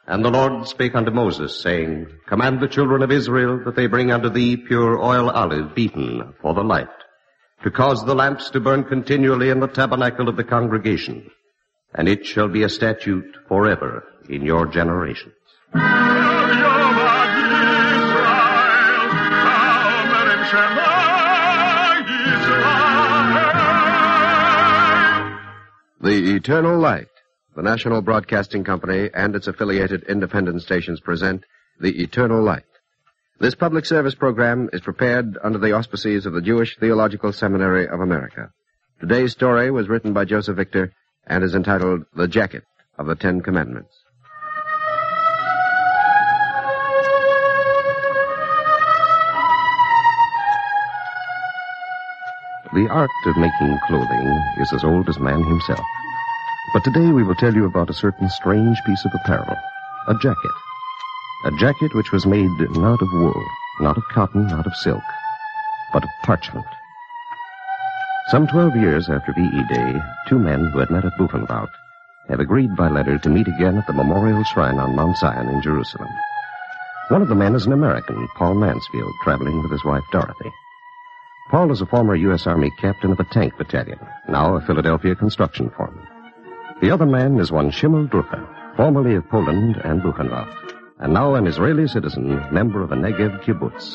And the Lord spake unto Moses, saying, Command the children of Israel that they bring unto thee pure oil olive beaten for the light, to cause the lamps to burn continually in the tabernacle of the congregation. And it shall be a statute forever in your generations. The Eternal Light. The National Broadcasting Company and its affiliated independent stations present The Eternal Light. This public service program is prepared under the auspices of the Jewish Theological Seminary of America. Today's story was written by Joseph Victor and is entitled The Jacket of the Ten Commandments. The art of making clothing is as old as man himself. But today we will tell you about a certain strange piece of apparel, a jacket. A jacket which was made not of wool, not of cotton, not of silk, but of parchment. Some 12 years after V.E. Day, two men who had met at Buchenwald have agreed by letter to meet again at the Memorial Shrine on Mount Zion in Jerusalem. One of the men is an American, Paul Mansfield, traveling with his wife Dorothy. Paul is a former U.S. Army captain of a tank battalion, now a Philadelphia construction foreman. The other man is one Shimel Drucker, formerly of Poland and Buchenwald, and now an Israeli citizen, member of a Negev kibbutz.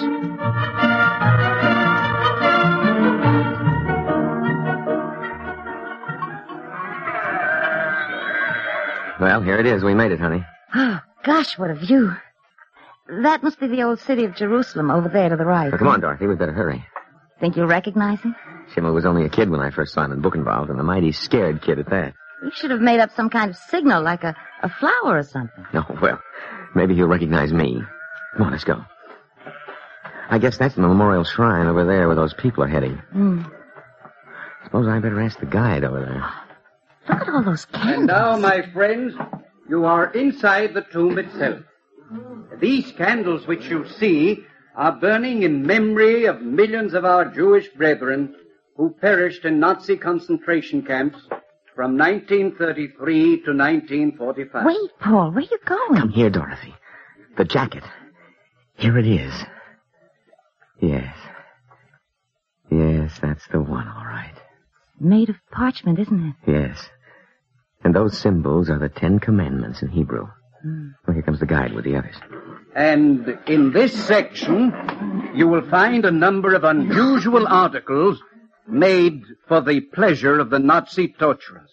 Well, here it is. We made it, honey. Oh, gosh, what a view. That must be the old city of Jerusalem over there to the right. Well, come on, Dorothy. We'd better hurry. Think you'll recognize him? Schimmel was only a kid when I first saw him in Buchenwald, and a mighty scared kid at that. You should have made up some kind of signal, like a flower or something. No, well, maybe he'll recognize me. Come on, let's go. I guess that's the memorial shrine over there where those people are heading. Suppose I better ask the guide over there. Look at all those candles. And now, my friends, you are inside the tomb itself. These candles which you see are burning in memory of millions of our Jewish brethren who perished in Nazi concentration camps from 1933 to 1945. Wait, Paul, where are you going? Come here, Dorothy. The jacket. Here it is. Yes. Yes, that's the one, all right. Made of parchment, isn't it? Yes. And those symbols are the 10 Commandments in Hebrew. Well, here comes the guide with the others. And in this section, you will find a number of unusual articles made for the pleasure of the Nazi torturers.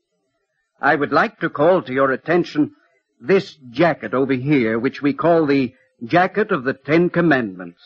I would like to call to your attention this jacket over here, which we call the Jacket of the 10 Commandments.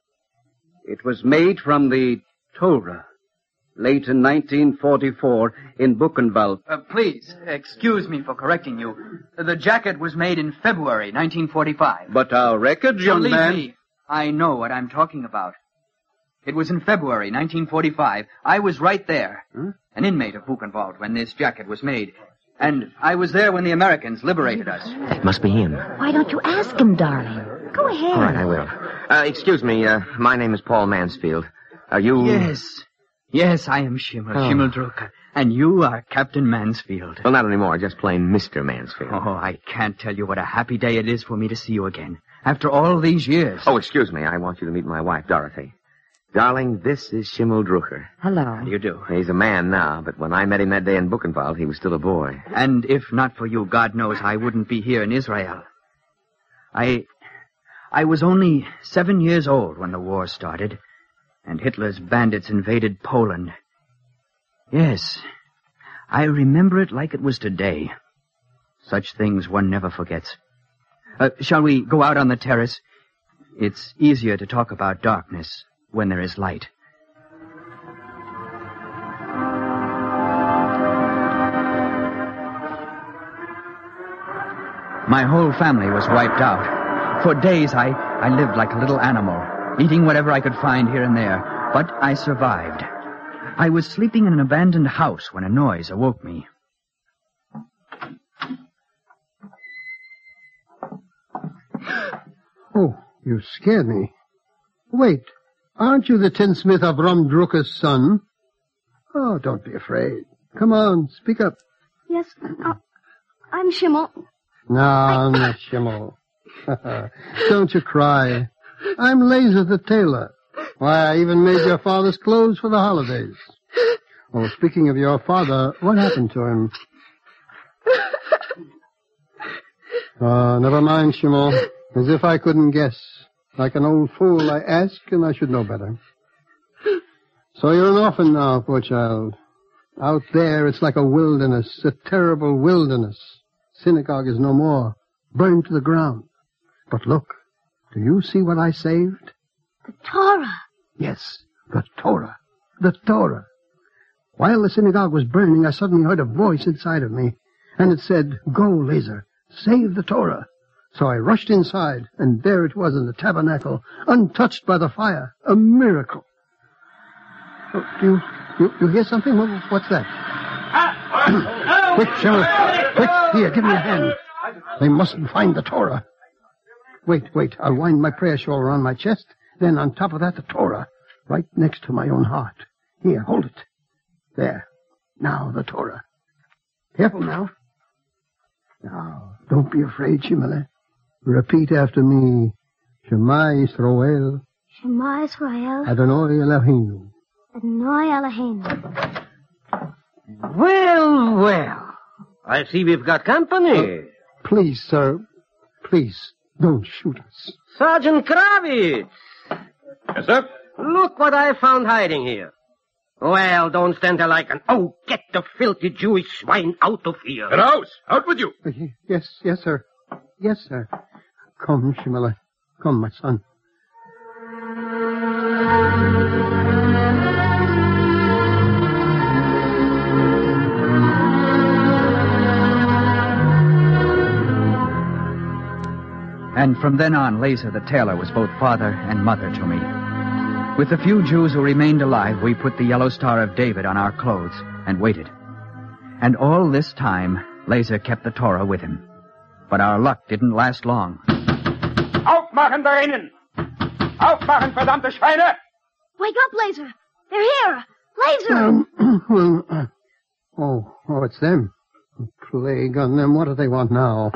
It was made from the Torah, late in 1944 in Buchenwald. Please, excuse me for correcting you. The jacket was made in February 1945. But our records, young Believe man... me, I know what I'm talking about. It was in February 1945. I was right there, an inmate of Buchenwald, when this jacket was made. And I was there when the Americans liberated us. It must be him. Why don't you ask him, darling? Go ahead. All right, I will. Excuse me, my name is Paul Mansfield. Are you... Yes, I am Schimmel Drucker. And you are Captain Mansfield. Well, not anymore, just plain Mr. Mansfield. Oh, I can't tell you what a happy day it is for me to see you again. After all these years. Oh, excuse me, I want you to meet my wife, Dorothy. Darling, this is Schimmel Drucker. Hello. How do you do? He's a man now, but when I met him that day in Buchenwald, he was still a boy. And if not for you, God knows I wouldn't be here in Israel. I was only 7 years old when the war started, and Hitler's bandits invaded Poland. Yes, I remember it like it was today. Such things one never forgets. Shall we go out on the terrace? It's easier to talk about darkness when there is light. My whole family was wiped out. For days, I lived like a little animal, eating whatever I could find here and there. But I survived. I was sleeping in an abandoned house when a noise awoke me. Oh, you scared me. Wait, aren't you the tinsmith Avram Drucker's son? Oh, don't be afraid. Come on, speak up. Yes, I'm Schimmel. No, Shimel. Don't you cry. I'm Laser the tailor. Why, I even made your father's clothes for the holidays. Oh, speaking of your father, what happened to him? Never mind, Shimel. As if I couldn't guess. Like an old fool, I ask, and I should know better. So you're an orphan now, poor child. Out there, it's like a wilderness, a terrible wilderness. Synagogue is no more, burned to the ground. But look, do you see what I saved? The Torah. Yes, the Torah. The Torah. While the synagogue was burning, I suddenly heard a voice inside of me, and it said, "Go, Laser, save the Torah." So I rushed inside, and there it was in the tabernacle, untouched by the fire. A miracle. Oh, do you hear something? What's that? Quick, Sheriff. Quick, here, give me a hand. They mustn't find the Torah. Wait. I'll wind my prayer shawl around my chest. Then on top of that, the Torah. Right next to my own heart. Here, hold it. There. Now, the Torah. Careful now. Now, don't be afraid, Shimele. Repeat after me. Shema Yisrael. Shema Yisrael. Adonai Eloheinu. Adonai Eloheinu. Well. I see we've got company. Please, sir. Please, don't shoot us. Sergeant Kravitz. Yes, sir? Look what I found hiding here. Well, don't stand there like an... Oh, get the filthy Jewish swine out of here. Get out! Out with you! Yes, sir. Yes, sir. Come, Shimele. Come, my son. And from then on, Laser the tailor was both father and mother to me. With the few Jews who remained alive, we put the yellow Star of David on our clothes and waited. And all this time, Laser kept the Torah with him. But our luck didn't last long. Aufmachen da innen! Aufmachen, verdammte Schweine! Wake up, Laser. They're here. Laser! It's them. Plague on them. What do they want now?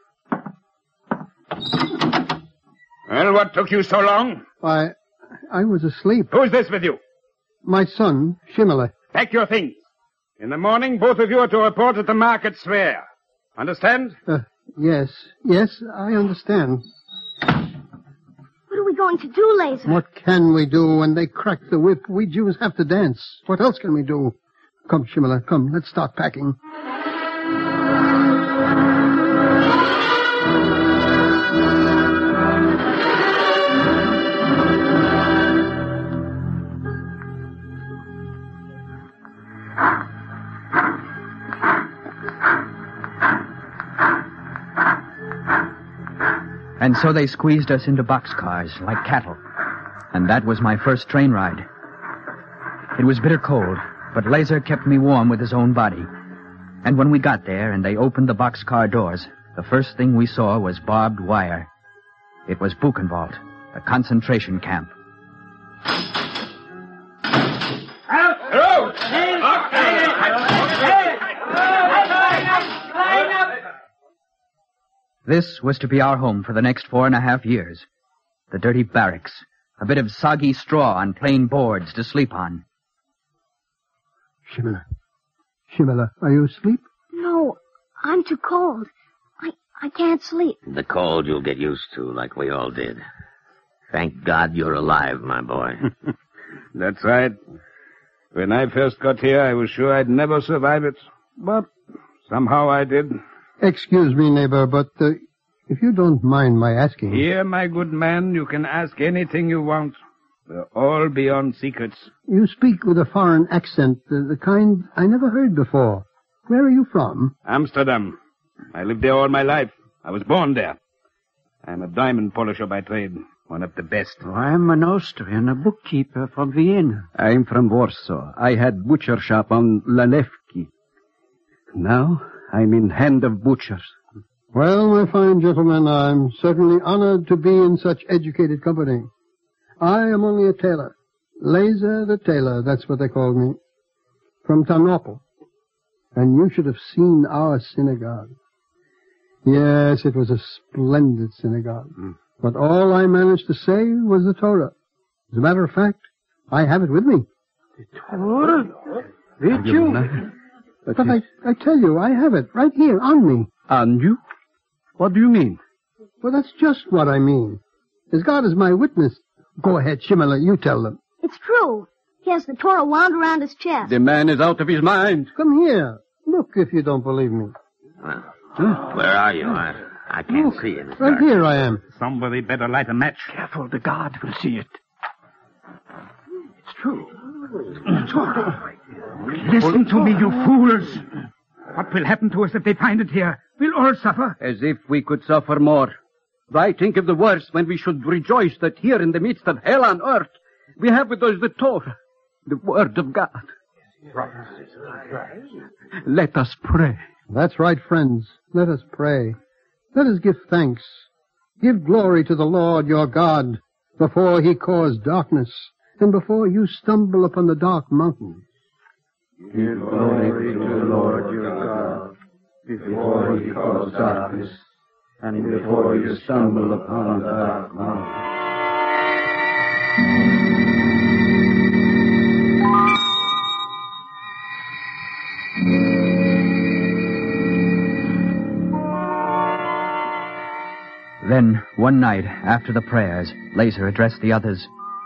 Well, what took you so long? I was asleep. Who's this with you? My son, Shimele. Pack your things. In the morning, both of you are to report at the market square. Understand? Yes, I understand. What are we going to do, Laser? What can we do when they crack the whip? We Jews have to dance. What else can we do? Come, Shimele, come. Let's start packing. And so they squeezed us into boxcars like cattle. And that was my first train ride. It was bitter cold, but Laser kept me warm with his own body. And when we got there and they opened the boxcar doors, the first thing we saw was barbed wire. It was Buchenwald, a concentration camp. This was to be our home for the next 4.5 years. The dirty barracks, a bit of soggy straw on plain boards to sleep on. Shimele, are you asleep? No, I'm too cold. I can't sleep. The cold you'll get used to, like we all did. Thank God you're alive, my boy. That's right. When I first got here, I was sure I'd never survive it. But somehow I did. Excuse me, neighbor, but if you don't mind my asking... Here, my good man, you can ask anything you want. We're all beyond secrets. You speak with a foreign accent, the kind I never heard before. Where are you from? Amsterdam. I lived there all my life. I was born there. I'm a diamond polisher by trade. One of the best. Oh, I'm an Austrian, a bookkeeper from Vienna. I'm from Warsaw. I had butcher shop on Lalewki. Now, I'm in hand of butchers. Well, my fine gentlemen, I'm certainly honored to be in such educated company. I am only a tailor. Laser the tailor, that's what they called me. From Tarnopol. And you should have seen our synagogue. Yes, it was a splendid synagogue. But all I managed to say was the Torah. As a matter of fact, I have it with me. Torah? Did you? But I tell you, I have it right here on me. On you? What do you mean? Well, that's just what I mean. As God is my witness. Go ahead, Shimala, you tell them. It's true. He has the Torah wound around his chest. The man is out of his mind. Come here. Look if you don't believe me. Where are you? I can't see it. Right here I am. Somebody better light a match. Careful, the guard will see it. It's true. Listen to me, you fools. What will happen to us if they find it here? We'll all suffer. As if we could suffer more. Why think of the worst when we should rejoice that here in the midst of hell on earth, we have with us the Torah, the Word of God. Let us pray. That's right, friends. Let us pray. Let us give thanks. Give glory to the Lord your God before he caused darkness and before you stumble upon the dark mountain. Give glory to the Lord your God before he caused darkness and before you stumble upon the dark mountain. Then, one night, after the prayers, Lazer addressed the others.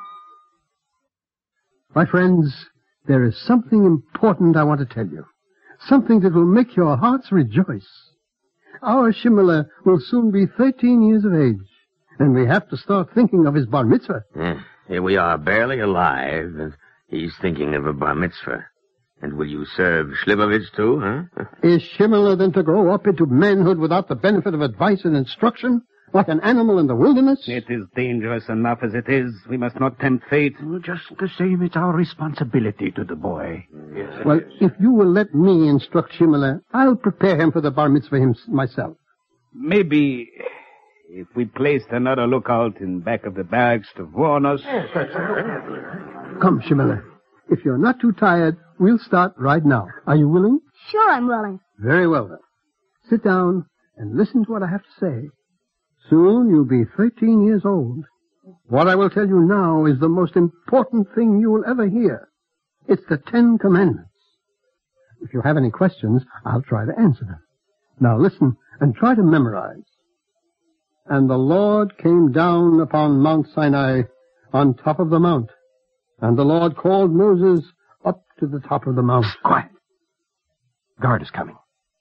My friends, there is something important I want to tell you. Something that will make your hearts rejoice. Our Shimala will soon be 13 years of age, and we have to start thinking of his bar mitzvah. Here we are, barely alive, and he's thinking of a bar mitzvah. And will you serve Slivovitz too, huh? Is Shimala then to grow up into manhood without the benefit of advice and instruction, like an animal in the wilderness? It is dangerous enough as it is. We must not tempt fate. Just the same, it's our responsibility to the boy. Well, if you will let me instruct Shimala, I'll prepare him for the bar mitzvah myself. Maybe if we placed another lookout in back of the barracks to warn us. Come, Shimala. If you're not too tired, we'll start right now. Are you willing? Sure, I'm willing. Very well, then. Sit down and listen to what I have to say. Soon you'll be 13 years old. What I will tell you now is the most important thing you will ever hear. It's the 10 Commandments. If you have any questions, I'll try to answer them. Now listen and try to memorize. And the Lord came down upon Mount Sinai on top of the mount. And the Lord called Moses up to the top of the mount. Quiet. Guard is coming.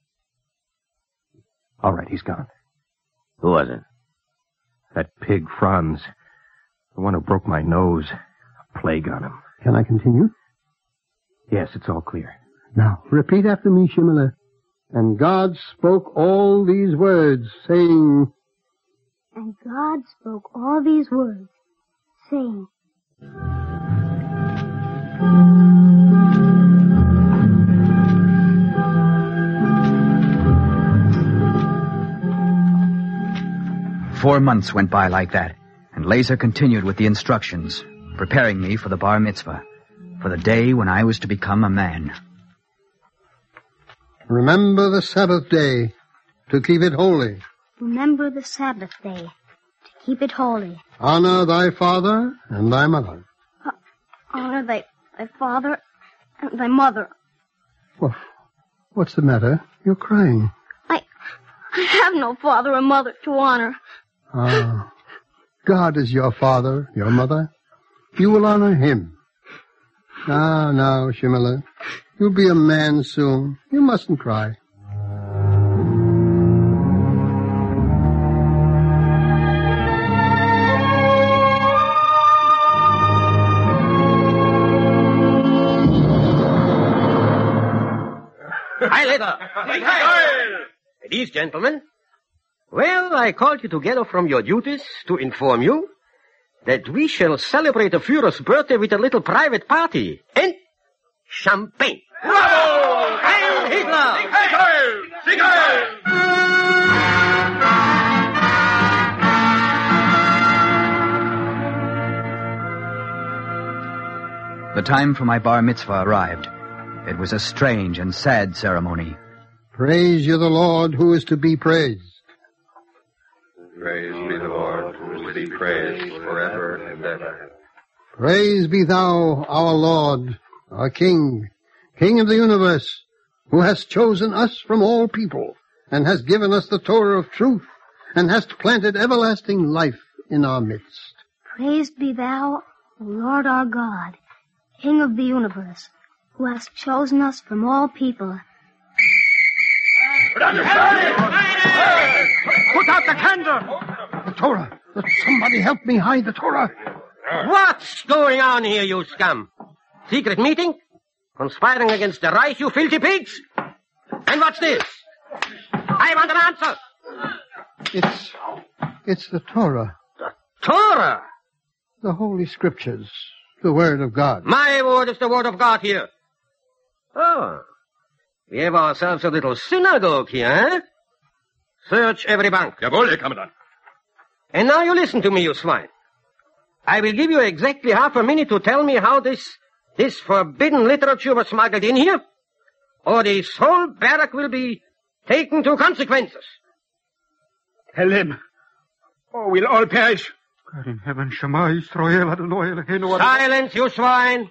All right, he's gone. Who was it? That pig Franz. The one who broke my nose. A plague on him. Can I continue? Yes, it's all clear. Now, repeat after me, Shimala. And God spoke all these words, saying... And God spoke all these words, saying... "4 months went by like that, and Lazer continued with the instructions, preparing me for the bar mitzvah, for the day when I was to become a man. Remember the Sabbath day, to keep it holy. Remember the Sabbath day, to keep it holy. Honor thy father and thy mother. Honor thy father and thy mother. Well, what's the matter? You're crying. I have no father or mother to honor. Ah, God is your father, your mother. You will honor him. Now, Shimala. You'll be a man soon. You mustn't cry. Hi, later. These gentlemen. Well, I called you together from your duties to inform you that we shall celebrate the Führer's birthday with a little private party. And champagne. Bravo! Heil Hitler! Sieg Heil! The time for my bar mitzvah arrived. It was a strange and sad ceremony. Praise you the Lord who is to be praised. Praise be the Lord, who is to be praised forever and ever. Praise be thou, our Lord, our King, King of the universe, who hast chosen us from all people, and hast given us the Torah of truth, and hast planted everlasting life in our midst. Praised be thou, O Lord our God, King of the universe, who hast chosen us from all people. Put out the candle! The Torah! Somebody help me hide the Torah! What's going on here, you scum? Secret meeting? Conspiring against the Reich, you filthy pigs? And what's this? I want an answer! It's the Torah. The Torah? The Holy Scriptures. The Word of God. My word is the Word of God here. Oh. We have ourselves a little synagogue here, eh? Search every bank. Jawohl, Herr Kommandant. And now you listen to me, you swine. I will give you exactly half a minute to tell me how this forbidden literature was smuggled in here, or this whole barrack will be taken to consequences. Tell him, or we'll all perish. God in heaven, Shema Yisrael, Adonai Eloheinu. Silence, you swine.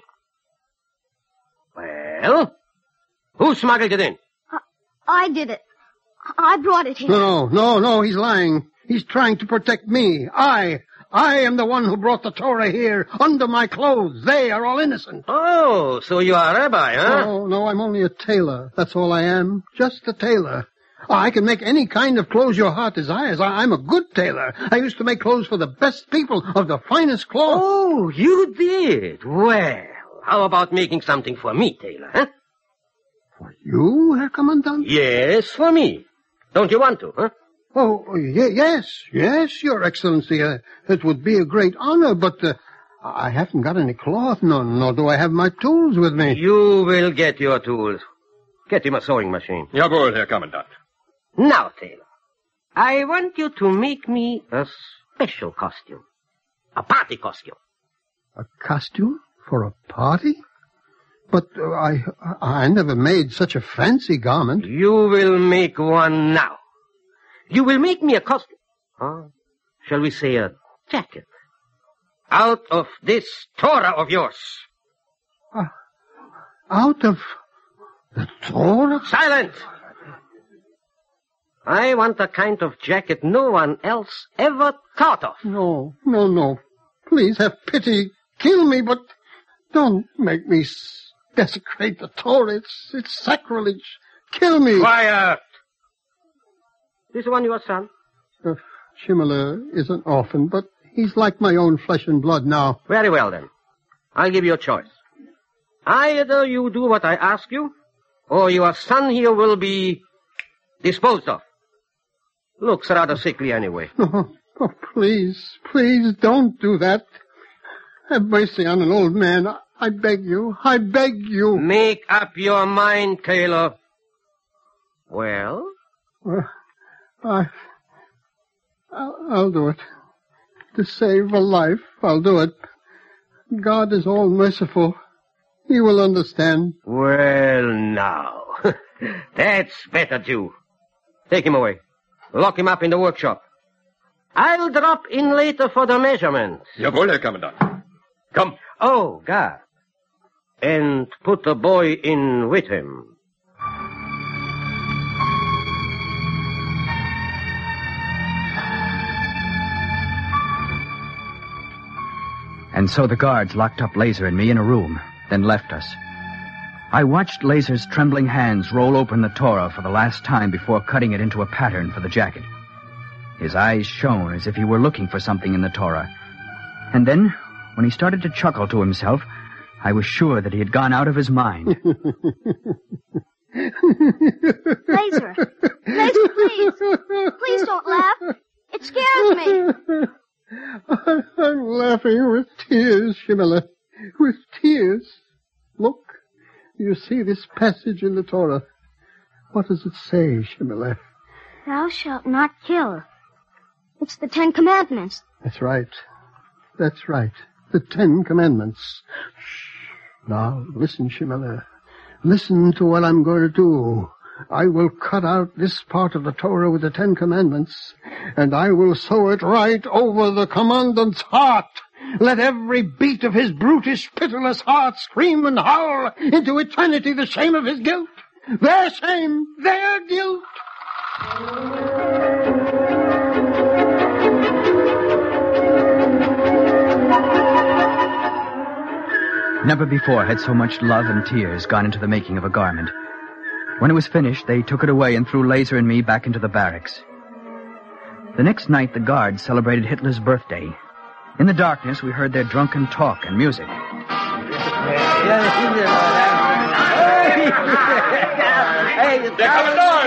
Well, who smuggled it in? I did it. I brought it here. No, he's lying. He's trying to protect me. I am the one who brought the Torah here, under my clothes. They are all innocent. Oh, so you are a rabbi, huh? No, I'm only a tailor. That's all I am. Just a tailor. I can make any kind of clothes your heart desires. I'm a good tailor. I used to make clothes for the best people of the finest cloth. Oh, you did? Well, how about making something for me, tailor, huh? For you, Herr Kommandant? Yes, for me. Don't you want to, huh? Oh, yes, Your Excellency. It would be a great honor, but I haven't got any cloth, nor do I have my tools with me. You will get your tools. Get him a sewing machine. Jawohl, Herr Kommandant. Now, tailor, I want you to make me a special costume. A party costume. A costume? For a party? But I never made such a fancy garment. You will make one now. You will make me a costume. Shall we say a jacket? Out of this Torah of yours. Out of the Torah? Silence! I want a kind of jacket no one else ever thought of. No. Please have pity. Kill me, but don't make me desecrate the Torah. It's sacrilege. Kill me. Quiet! This one your son? Shimele is an orphan, but he's like my own flesh and blood now. Very well, then. I'll give you a choice. Either you do what I ask you, or your son here will be disposed of. Looks rather sickly anyway. Oh, please don't do that. Have mercy on an old man. I beg you. Make up your mind, tailor. Well? I'll do it. To save a life, I'll do it. God is all merciful. He will understand. Well, now. That's better, Jew. Take him away. Lock him up in the workshop. I'll drop in later for the measurements. Jawohl, Herr Kommandant. Come. Oh, God. And put the boy in with him. And so the guards locked up Laser and me in a room, then left us. I watched Laser's trembling hands roll open the Torah for the last time before cutting it into a pattern for the jacket. His eyes shone as if he were looking for something in the Torah. And then, when he started to chuckle to himself, I was sure that he had gone out of his mind. Laser, please. Please don't laugh. It scares me. I'm laughing with tears, Shimele. With tears. Look, you see this passage in the Torah. What does it say, Shimele? Thou shalt not kill. It's the 10 Commandments. That's right. The 10 Commandments. Shh. Now, listen, Shimele. Listen to what I'm going to do. I will cut out this part of the Torah with the 10 Commandments, and I will sew it right over the commandant's heart. Let every beat of his brutish, pitiless heart scream and howl into eternity the shame of his guilt. Their shame, their guilt. Never before had so much love and tears gone into the making of a garment. When it was finished, they took it away and threw Laser and me back into the barracks. The next night, the guards celebrated Hitler's birthday. In the darkness, we heard their drunken talk and music. Hey, they're coming on!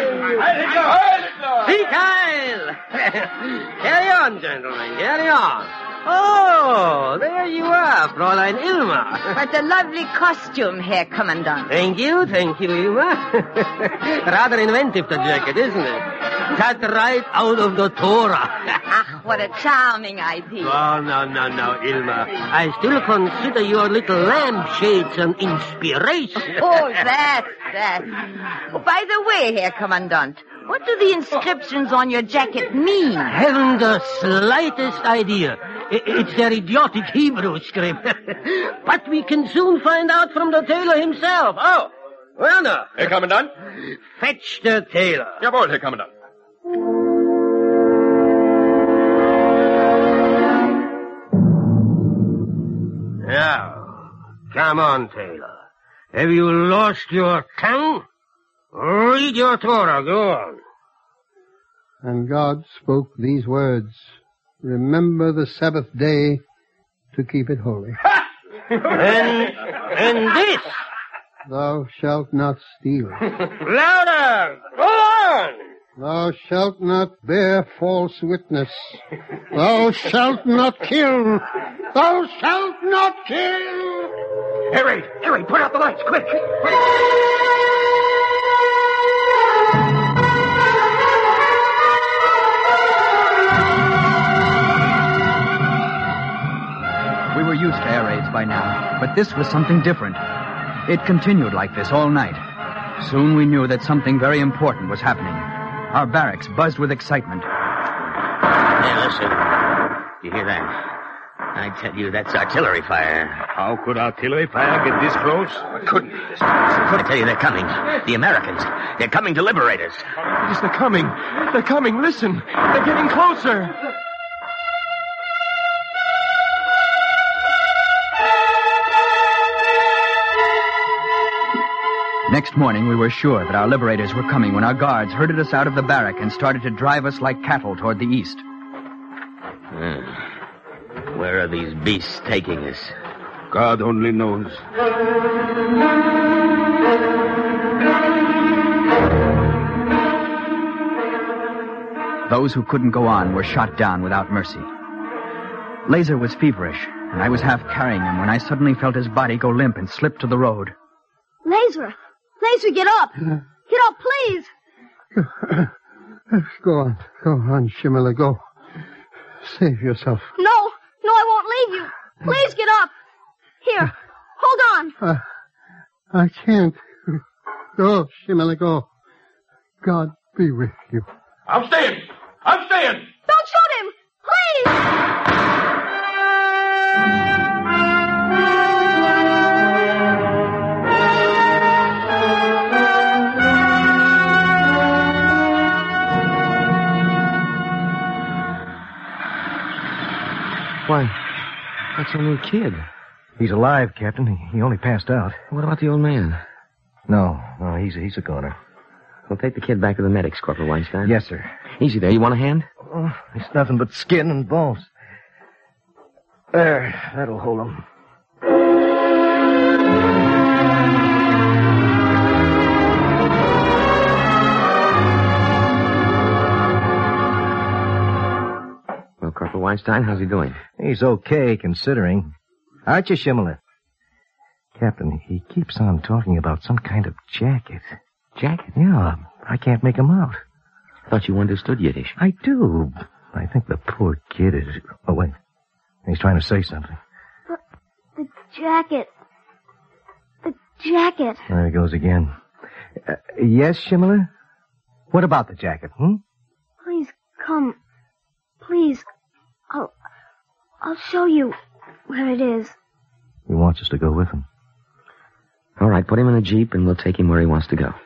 Kyle! Carry on, gentlemen, carry on. Oh, there you are, Fräulein Ilma. What a lovely costume, Herr Commandant. Thank you, Ilma. Rather inventive, the jacket, isn't it? Cut right out of the Torah. Ah, what a charming idea. Oh, no, Ilma. I still consider your little lampshades an inspiration. Oh, that. Oh, by the way, Herr Commandant, what do the inscriptions on your jacket mean? Haven't the slightest idea. It's their idiotic Hebrew script. But we can soon find out from the tailor himself. Oh, Werner. Herr Kommandant? Fetch the tailor. Jawohl, Herr Kommandant. Now, come on, tailor. Have you lost your tongue? Read your Torah, go on. And God spoke these words. Remember the Sabbath day to keep it holy. And this? Thou shalt not steal. Louder! Go on! Thou shalt not bear false witness. Thou shalt not kill. Thou shalt not kill. Harry, put out the lights, quick! We were used to air raids by now, but this was something different. It continued like this all night. Soon we knew that something very important was happening. Our barracks buzzed with excitement. Hey, listen. You hear that? I tell you, that's artillery fire. How could artillery fire get this close? It couldn't be this close. I tell you, they're coming. The Americans. They're coming to liberate us. Yes, they're coming. They're coming. Listen. They're getting closer. Next morning, we were sure that our liberators were coming when our guards herded us out of the barrack and started to drive us like cattle toward the east. Where are these beasts taking us? God only knows. Those who couldn't go on were shot down without mercy. Laser was feverish, and I was half carrying him when I suddenly felt his body go limp and slip to the road. Laser, get up. Get up, please. Go on, Shimela, go. Save yourself. No, I won't leave you. Please get up. Here, hold on. I can't. Go, Shimela, go. God be with you. I'm staying. Don't shoot him, please. Why, that's only a kid. He's alive, Captain. He only passed out. What about the old man? No, he's a goner. We'll take the kid back to the medics, Corporal Weinstein. Yes, sir. Easy there. You want a hand? Oh, it's nothing but skin and bones. There, that'll hold him. Well, Corporal Weinstein, how's he doing? He's okay, considering. Aren't you, Shimela? Captain, he keeps on talking about some kind of jacket. Jacket? Yeah, I can't make him out. I thought you understood Yiddish. I do. I think the poor kid is... Oh, wait. He's trying to say something. The jacket. The jacket. There he goes again. Yes, Shimala? What about the jacket, Please come. Please. I'll show you where it is. He wants us to go with him. All right, put him in a jeep and we'll take him where he wants to go.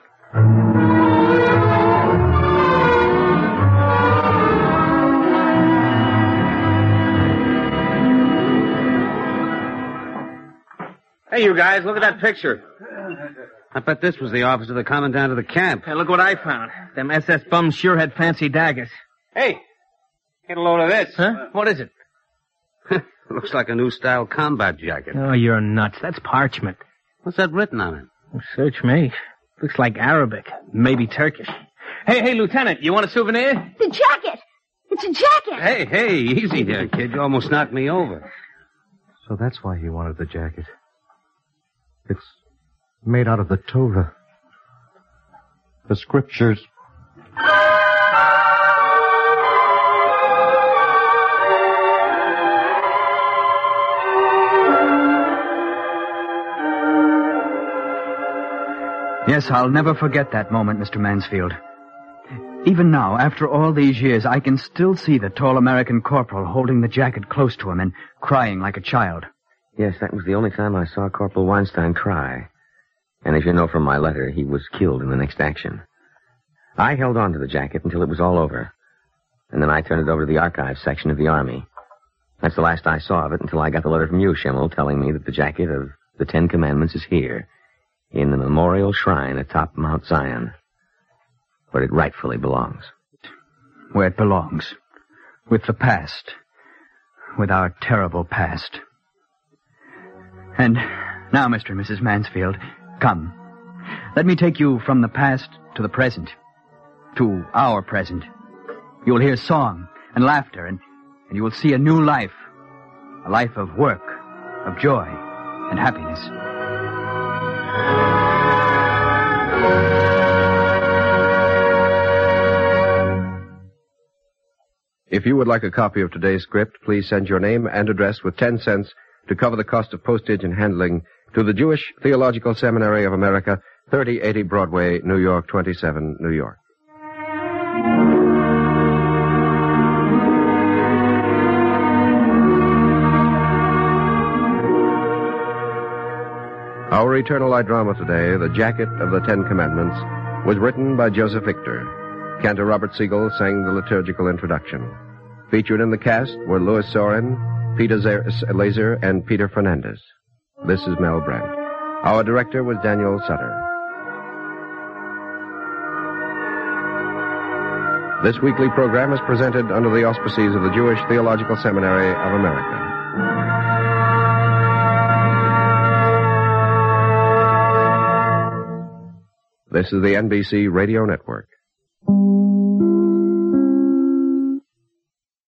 Hey, you guys, look at that picture. I bet this was the office of the commandant of the camp. Hey, look what I found. Them SS bums sure had fancy daggers. Hey, get a load of this. Huh? What is it? Looks like a new style combat jacket. Oh, you're nuts. That's parchment. What's that written on it? Well, search me. Looks like Arabic. Maybe Turkish. Hey, Lieutenant, you want a souvenir? The jacket! It's a jacket! Hey, easy there, kid. You almost knocked me over. So that's why he wanted the jacket. It's made out of the Torah. The scriptures. Yes, I'll never forget that moment, Mr. Mansfield. Even now, after all these years, I can still see the tall American corporal holding the jacket close to him and crying like a child. Yes, that was the only time I saw Corporal Weinstein cry. And as you know from my letter, he was killed in the next action. I held on to the jacket until it was all over. And then I turned it over to the archives section of the Army. That's the last I saw of it until I got the letter from you, Schimmel, telling me that the jacket of the 10 Commandments is here, in the memorial shrine atop Mount Zion, where it rightfully belongs. Where it belongs. With the past. With our terrible past. And now, Mr. and Mrs. Mansfield, come. Let me take you from the past to the present. To our present. You will hear song and laughter, and you will see a new life. A life of work, of joy, and happiness. If you would like a copy of today's script, please send your name and address with 10 cents to cover the cost of postage and handling to the Jewish Theological Seminary of America, 3080 Broadway, New York, 27, New York. Our Eternal Light drama today, The Jacket of the 10 Commandments, was written by Joseph Victor. Cantor Robert Siegel sang the liturgical introduction. Featured in the cast were Louis Sorin, Peter Laser, and Peter Fernandez. This is Mel Brent. Our director was Daniel Sutter. This weekly program is presented under the auspices of the Jewish Theological Seminary of America. This is the NBC Radio Network.